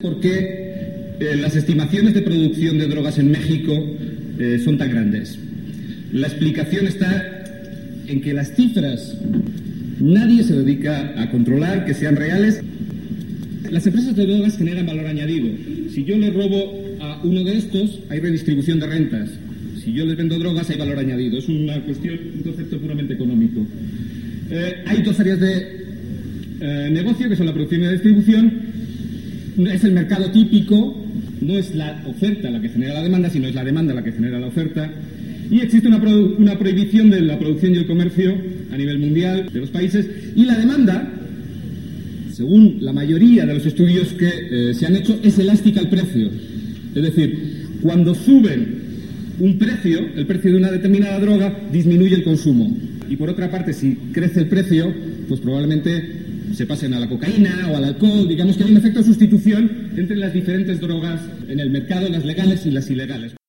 ¿Por qué las estimaciones de producción de drogas en México son tan grandes? La explicación está en que las cifras nadie se dedica a controlar, que sean reales. Las empresas de drogas generan valor añadido. Si yo le robo a uno de estos, hay redistribución de rentas. Si yo les vendo drogas, hay valor añadido. Es una cuestión, un concepto puramente económico. Hay dos áreas de negocio, que son la producción y la distribución. Es el mercado típico, no es la oferta la que genera la demanda, sino es la demanda la que genera la oferta. Y existe una prohibición de la producción y el comercio a nivel mundial de los países. Y la demanda, según la mayoría de los estudios que se han hecho, es elástica al precio. Es decir, cuando suben un precio, el precio de una determinada droga, disminuye el consumo. Y por otra parte, si crece el precio, pues probablemente se pasen a la cocaína o al alcohol. Digamos que hay un efecto de sustitución entre las diferentes drogas en el mercado, las legales y las ilegales.